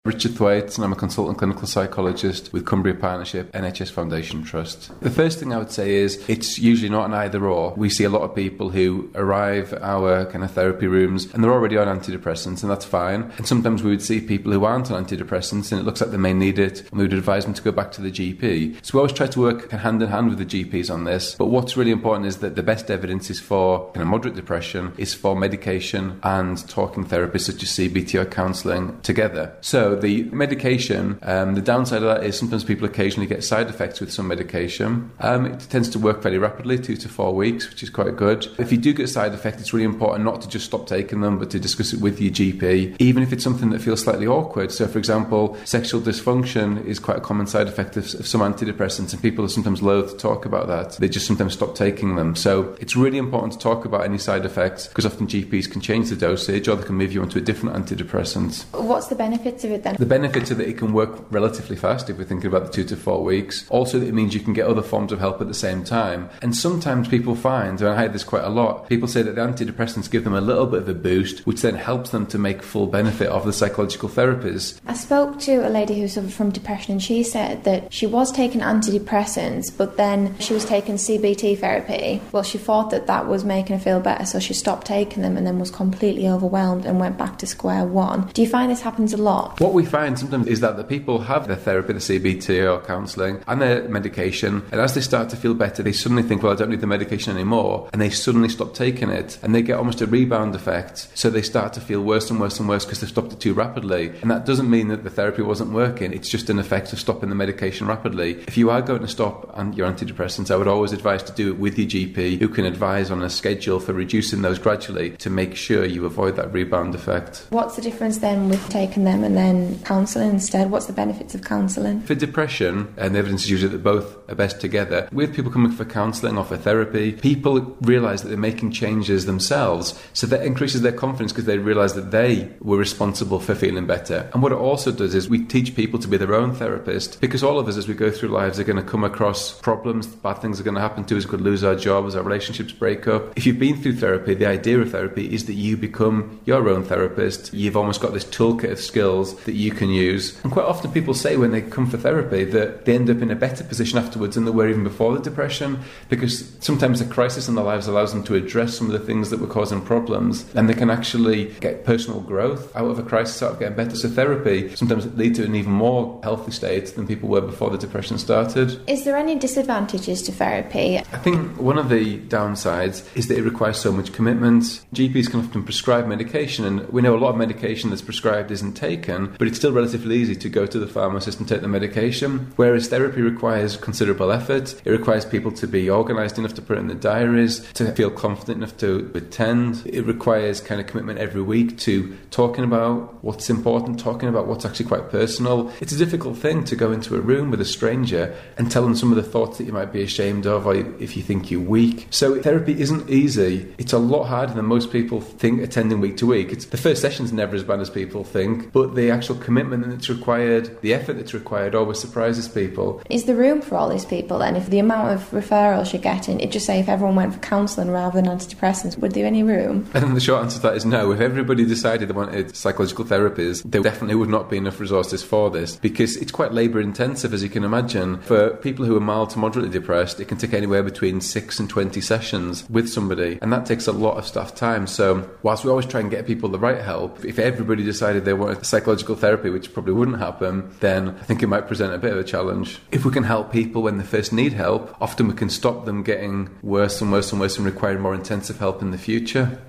Richard Thwaites, and I'm a consultant clinical psychologist with Cumbria Partnership NHS Foundation Trust. The first thing I would say is it's usually not an either or. We see a lot of people who arrive at our kind of therapy rooms and they're already on antidepressants, and that's fine. And sometimes we would see people who aren't on antidepressants and it looks like they may need it, and we would advise them to go back to the GP. So we always try to work hand in hand with the GPs on this. But what's really important is that the best evidence is for kind of moderate depression is for medication and talking therapies such as CBT or counselling together. So the medication, the downside of that is sometimes people occasionally get side effects with some medication. It tends to work very rapidly, 2 to 4 weeks, which is quite good. If you do get side effects, it's really important not to just stop taking them, but to discuss it with your GP, even if it's something that feels slightly awkward. So, for example, sexual dysfunction is quite a common side effect of some antidepressants, and people are sometimes loath to talk about that. They just sometimes stop taking them. So it's really important to talk about any side effects, because often GPs can change the dosage or they can move you onto a different antidepressant. What's the benefits of it then? The benefits are that it can work relatively fast if we're thinking about the 2 to 4 weeks. Also, that it means you can get other forms of help at the same time. And sometimes people find, and I hear this quite a lot, people say that the antidepressants give them a little bit of a boost, which then helps them to make full benefit of the psychological therapies. I spoke to a lady who suffered from depression, and she said that she was taking antidepressants, but then she was taking CBT therapy. Well, she thought that that was making her feel better, so she stopped taking them and then was completely overwhelmed and went back to square one. Do you find this happens a lot? What we find sometimes is that the people have their therapy, the CBT or counselling, and their medication, and as they start to feel better, they suddenly think, well, I don't need the medication anymore, and they suddenly stop taking it, and they get almost a rebound effect. So they start to feel worse and worse and worse because they've stopped it too rapidly. And that doesn't mean that the therapy wasn't working, it's just an effect of stopping the medication rapidly. If you are going to stop your antidepressants, I would always advise to do it with your GP, who can advise on a schedule for reducing those gradually to make sure you avoid that rebound effect. What's the difference then with taking them and then counselling instead? What's the benefits of counselling? For depression, and the evidence is usually that both are best together, with people coming for counselling or for therapy, people realise that they're making changes themselves, so that increases their confidence because they realise that they were responsible for feeling better. And what it also does is we teach people to be their own therapist, because all of us as we go through lives are going to come across problems, bad things are going to happen to us, we could lose our jobs, our relationships break up. If you've been through therapy, the idea of therapy is that you become your own therapist. You've almost got this toolkit of skills that you can use. And quite often people say when they come for therapy that they end up in a better position afterwards than they were even before the depression, because sometimes the crisis in their lives allows them to address some of the things that were causing problems, and they can actually get personal growth out of a crisis, out of getting better. So therapy sometimes leads to an even more healthy state than people were before the depression started. Is there any disadvantages to therapy? I think one of the downsides is that it requires so much commitment. GPs can often prescribe medication, and we know a lot of medication that's prescribed isn't taken, but it's still relatively easy to go to the pharmacist and take the medication, whereas therapy requires considerable effort. It requires people to be organised enough to put it in the diaries, to feel confident enough to attend. It requires kind of commitment every week to talking about what's important, talking about what's actually quite personal. It's a difficult thing to go into a room with a stranger and tell them some of the thoughts that you might be ashamed of, or if you think you're weak. So therapy isn't easy. It's a lot harder than most people think attending week to week. The first session's never as bad as people think, but the actual commitment that's required, the effort that's required always surprises people. Is there room for all these people then? If the amount of referrals you're getting, it just say if everyone went for counselling rather than antidepressants, would there be any room? I think the short answer to that is no. If everybody decided they wanted psychological therapies, there definitely would not be enough resources for this, because it's quite labour intensive, as you can imagine. For people who are mild to moderately depressed, it can take anywhere between 6 and 20 sessions with somebody, and that takes a lot of staff time. So whilst we always try and get people the right help, if everybody decided they wanted psychological therapy, which probably wouldn't happen, then I think it might present a bit of a challenge. If we can help people when they first need help, often we can stop them getting worse and worse and worse and requiring more intensive help in the future.